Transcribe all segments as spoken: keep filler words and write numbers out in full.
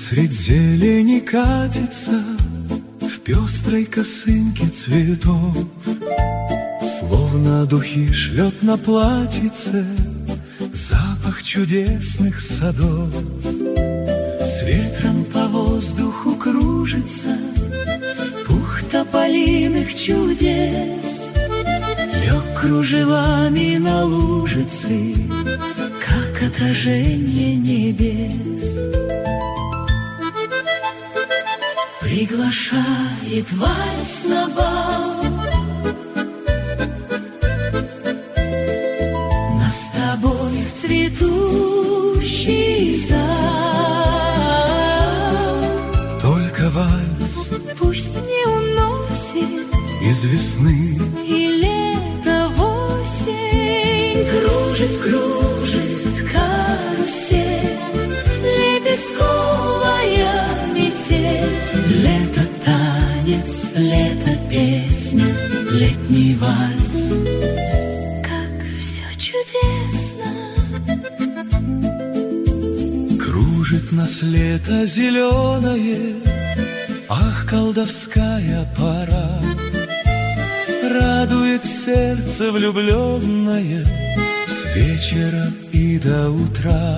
Средь зелени катится в пестрой косынке цветов, словно духи шлет на платьице запах чудесных садов. С ветром по воздуху кружится пух тополиных чудес, лег кружевами на лужицы, как отражение небес. Приглашает вальс на бал, нас с тобой в цветущий зал. Только вальс пусть не уносит из весны и лето в осень. Кружит, кружит карусель, лепестковая метель. Лето танец, лето песня, летний вальс. Как все чудесно. кружит нас лето зеленое. Ах, колдовская пора, радует сердце влюбленное с вечера и до утра.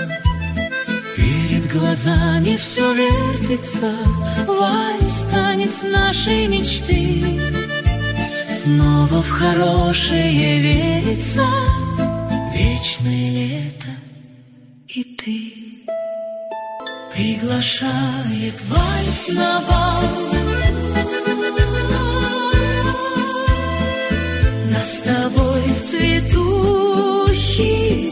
Перед глазами все вертится, вальс, танец нашей мечты. Снова в хорошее верится, вечное лето и ты. Приглашает вальс на бал, нас с тобой в цветущий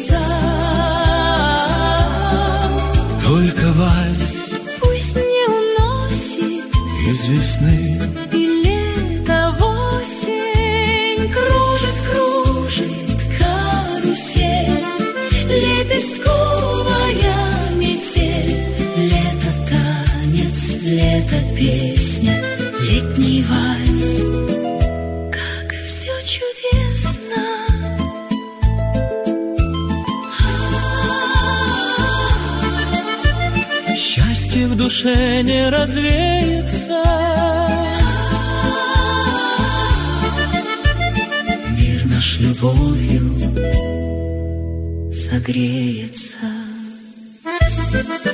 зал. Только вальс Пусть не уносит из весны и лето в осень. Кружит, кружит карусель, лепестковая метель. Лето танец, лето песня, летний вальс. Как все чудесно. счастье в душе не развеется. Мир наш любовью согреется.